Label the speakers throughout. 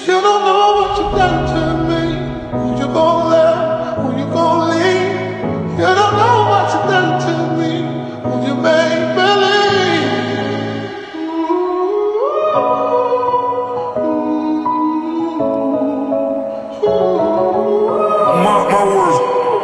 Speaker 1: You don't know what you done to me. Who you gon' love? Who you gon' leave? You don't know what you done to me. Who you made believe?
Speaker 2: Mark my words.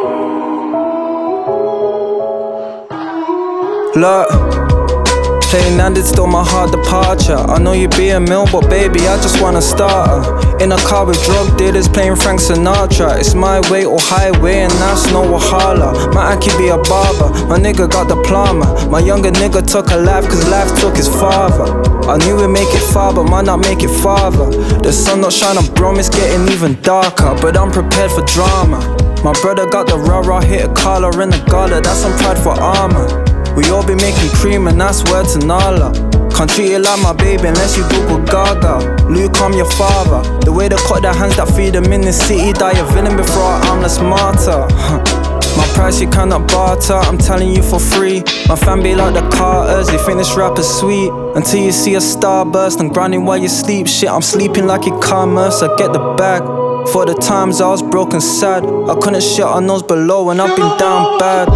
Speaker 3: Look, playing and it's still my hard departure. I know you be a mill, but baby, I just wanna start in a car with drug dealers playing Frank Sinatra. It's my way or highway, and that's no Wahala. My Aki be a barber, my nigga got the plumber. My younger nigga took a life, cause life took his father. I knew we'd make it far, but might not make it farther. The sun not shining, bro, it's getting even darker. But I'm prepared for drama. My brother got the rah-rah, hit a collar in the gala. That's some pride for armor. We all be making cream and that's word to Nala. Can't treat it like my baby unless you Google Gaga. Luke, I'm your father. The way they cut their hands that feed them in the city. Die a villain before a armless martyr. My price you cannot barter, I'm telling you for free. My fam be like the Carters, they think this rap is sweet. Until you see a starburst and grinding while you sleep. Shit, I'm sleeping like it commerce, I get the bag. For the times I was broke and sad, I couldn't shit on those below and I've been down bad.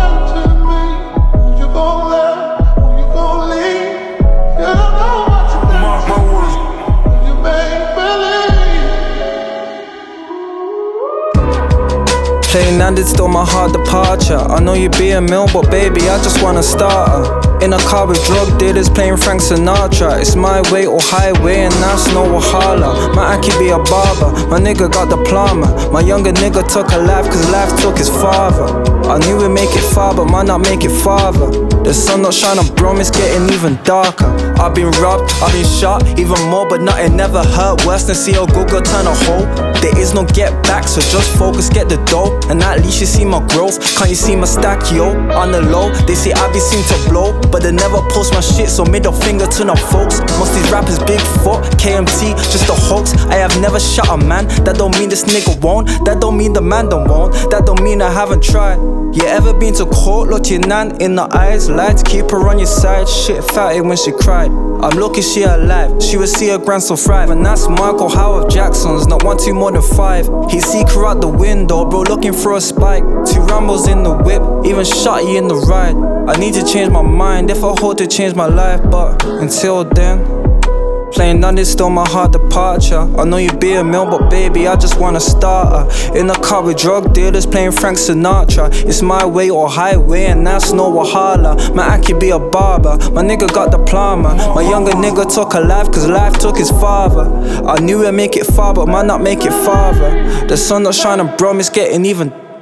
Speaker 3: Playing and it's still my hard departure. I know you be a mill, but baby, I just wanna start in a car with drug dealers playing Frank Sinatra. It's my way or highway, and that's no Wahala. My Aki be a barber, my nigga got the plumber. My younger nigga took a life, cause life took his father. I knew we'd make it far, but might not make it farther. The sun not shining, bro, it's getting even darker. I've been robbed, I've been shot, even more, but nothing never hurt worse than see a good girl turn a hole. There is no get back, so just focus, get the dough. And at least you see my growth. Can't you see my stack, yo? On the low, they say I be seen to blow, but they never post my shit, so middle finger to no folks. Most these rappers big foot, KMT, just a hoax. I have never shot a man, that don't mean this nigga won't. That don't mean the man don't want, that don't mean I haven't tried. You ever been to court, looked your nan in the eyes, lied to keep her on your side. Shit fatty when she cried. I'm lucky she alive, she would see her grandson thrive. And that's Michael Howard Jackson's, not 1, 2 more than 5. He seek her out the window, bro, looking for a spike. 2 Rambos in the whip, even shot you in the ride. I need to change my mind if I hope to change my life, but until then, playing on it's still my hard departure. I know you be a mill, but baby, I just wanna start in a car with drug dealers playing Frank Sinatra. It's my way or highway, and that's no Wahala. My Aki be a barber, my nigga got the plumber. My younger nigga took a life, cause life took his father. I knew we'd make it far, but might not make it farther. The sun not shining, bro, it's getting even